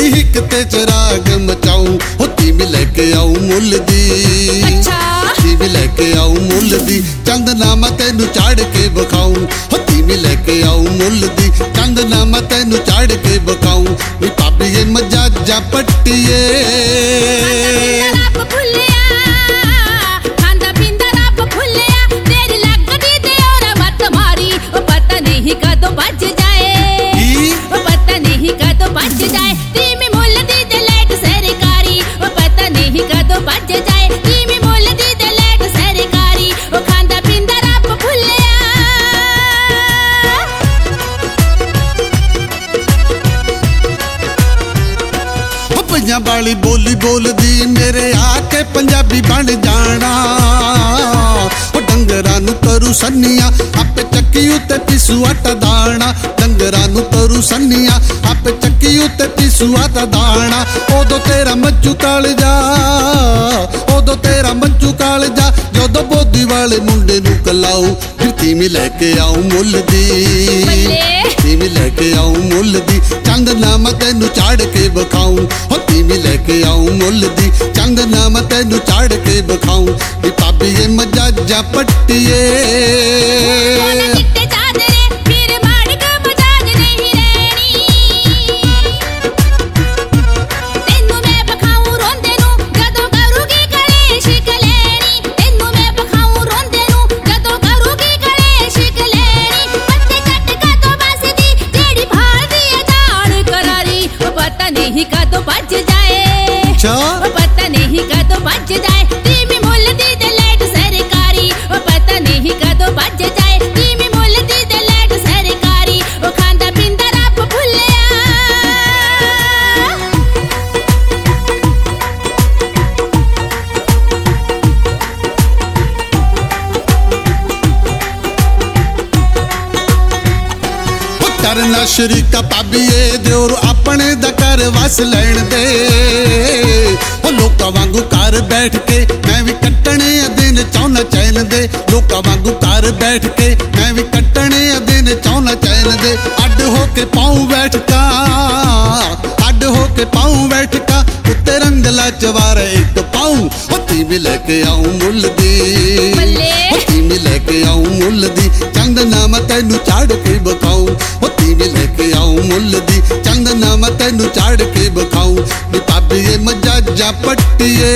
हिक ते चिराग मचाऊं हो तीमी लेके आऊं मुल दी तीमी लेके आऊं मुल दी चंदनामा तेनू चाड़ के बखाऊं हो तीमी लेके आऊं मुल दी चंदनामा तेनू चाड़ के बखाऊं नी भाभी ये मजाजा पट्टिए कदों बच जाए पता नहीं कदों बच जाए तीमी मुल दी ते लाइट सरकारी पता नहीं कदों बच जाए तीमी मुल दी ते लाइट सरकारी खांदा पींदा रब भुलिया पंजाब वाली बोली बोलदी मेरे आके पंजाबी बन जाना डंगरां नूं करू सन्निया आपे चक्की उत्ते पिसू आटा दाना डंगरां नूं करू सन्निया आपे चक्की उत्ते पिसू आटा दाना ओदो तेरा मंचू कालजा ओदो तेरा मंचू कालजा जदों बोदी वाले मुंडे नूं कलाऊं फिर तीमी लेके आऊं मुल दी तीमी लेके आऊं मुल दी चंदनामा तेनू चाड़ के बखाऊं हो तीमी लेके आऊं मुल दी चंदनामा तेनू चाड़ के बखाऊं भाभी ये मजाजा पट्टिए कदों बच जाए पता नहीं कदों बच जाए तीमी मुल दी ते लाइट सरकारी पता नहीं कदों बच जाए तीमी मुल दी ते लाइट सरकारी खांदा पींदा रब भुलिया करना शरीका भाभी ये दिओर अपने दा कर वस लैण दे लोकां वांगू घर बैठ के मैं भी कट्टने दिन चाहुना चैन दे लोकां वांगू घर बैठ के मैं भी कट्टने दिन चाहुना चैन दे अड हो के पाऊं बैठका अड हो के पाऊं बैठका उत्ते रंगला चवारे एक पाऊं तीमी लेके आऊं मुल दी तीमी लेके आऊं मुल दी चंदनामा तेनू चाड़ के बखाऊं तीमी लेके आऊं मुल दी चंदनामा तेनू चाड़ के बखाऊं भाभी ये मजाजा पट्टिए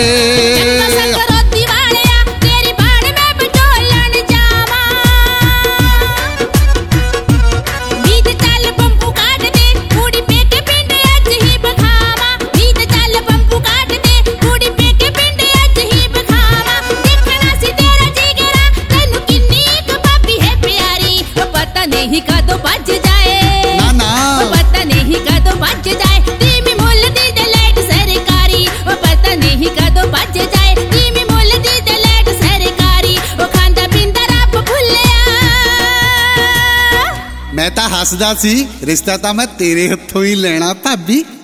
कदों बच जाए पता नहीं कदों बच जाए तीमी मुल दी ते लाइट सरकारी पता नहीं कदों बच जाए तीमी मुल दी ते लाइट सरकारी खांदा पींदा रब भुलिया मैं तां हसदा सी रिश्ता तां मैं तेरे हत्थों ही लेना भाभी।